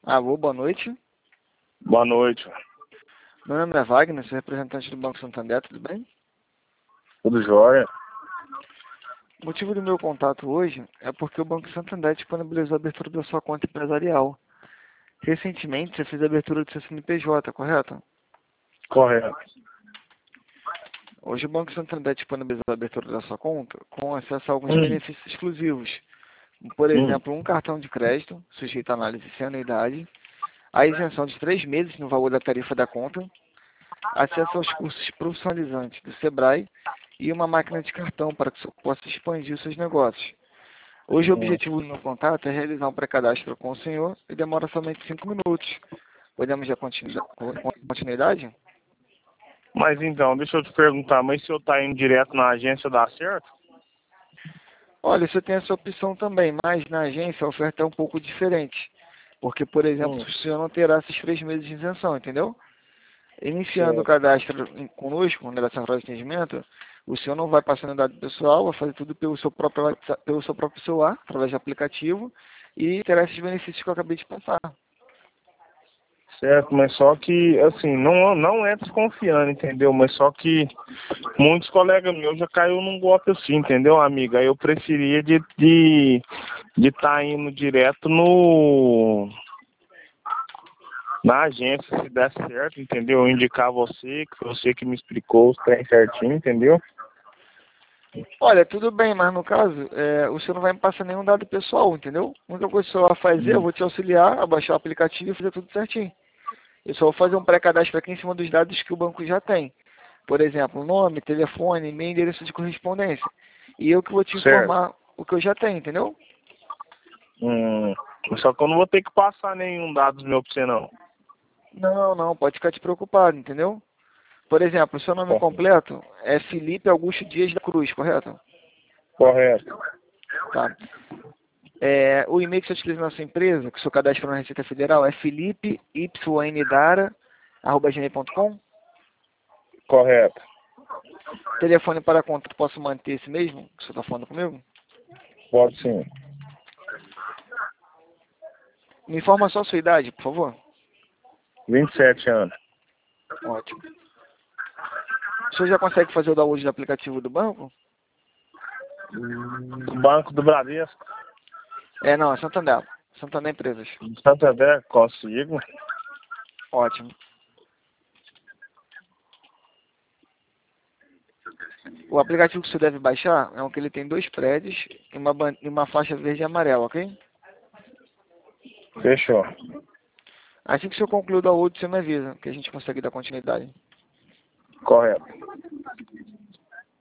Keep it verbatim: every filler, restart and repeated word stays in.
Alô, boa noite. Boa noite. Meu nome é Wagner, sou representante do Banco Santander, tudo bem? Tudo jóia? O motivo do meu contato hoje é porque o Banco Santander disponibilizou a abertura da sua conta empresarial. Recentemente, você fez a abertura do seu C N P J, correto? Correto. Hoje o Banco Santander disponibilizou a abertura da sua conta com acesso a alguns Hum, benefícios exclusivos. Por hum. exemplo, um cartão de crédito, sujeito a análise sem anuidade, a isenção de três meses no valor da tarifa da conta, acesso aos cursos profissionalizantes do Sebrae e uma máquina de cartão para que você possa expandir os seus negócios. Hoje o Hum. objetivo do meu contato é realizar um pré-cadastro com o senhor e demora somente cinco minutos. Podemos dar continu- continuidade? Mas então, deixa eu te perguntar, mas se eu tá indo direto na agência, dá certo? Olha, você tem essa opção também, mas na agência a oferta é um pouco diferente. Porque, por exemplo, Hum, o senhor não terá esses três meses de isenção, entendeu? Iniciando o certo. cadastro em- conosco, na central de atendimento, o senhor não vai passar no dado pessoal, vai fazer tudo pelo seu próprio, WhatsApp- pelo seu próprio celular, através de aplicativo, e terá esses benefícios que eu acabei de passar. Certo, mas só que, assim, não, não é desconfiando, entendeu? Mas só que muitos colegas meus já caiu num golpe assim, entendeu, amiga? Aí eu preferia de de de estar indo direto no na agência, se der certo, entendeu? Eu indicar você, que foi você que me explicou os trem certinho, entendeu? Olha, tudo bem, mas no caso, é, o senhor não vai me passar nenhum dado pessoal, entendeu? A única coisa que o senhor vai fazer, eu Hum. vou te auxiliar a baixar o aplicativo e fazer tudo certinho. Eu só vou fazer um pré-cadastro aqui em cima dos dados que o banco já tem. Por exemplo, nome, telefone, e-mail, endereço de correspondência. E eu que vou te Certo. informar o que eu já tenho, entendeu? Hum, só que eu não vou ter que passar nenhum dados meu pra você, não. Não, não, pode ficar despreocupado, entendeu? Por exemplo, o seu nome Bom, completo é Felipe Augusto Dias da Cruz, correto? correto. Tá. É, o e-mail que você utiliza na sua empresa, que o seu cadastro na Receita Federal, é felipeYndara arroba gmail ponto com. Correto. Telefone para contato, posso manter esse mesmo que você está falando comigo? Pode sim. Me informa só a sua idade, por favor. vinte e sete anos. Ótimo. O senhor já consegue fazer o download do aplicativo do banco? Banco do Bradesco. É, não, é Santander. Santander Empresas. Santander, consigo. Ótimo. O aplicativo que você deve baixar é um que ele tem dois prédios e uma, ban- e uma faixa verde e amarela, ok? Fechou. Assim que o senhor concluir o download, você me avisa, que a gente consegue dar continuidade. Correto.